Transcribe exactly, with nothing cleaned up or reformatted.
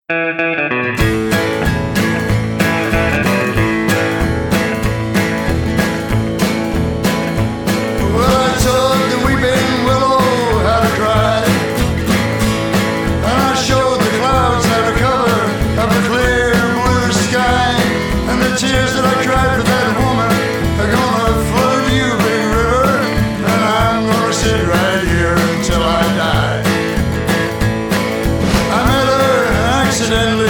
Tears that I cried for that woman are gonna flood you, big river, and I'm gonna sit right here until I die. I met her accidentally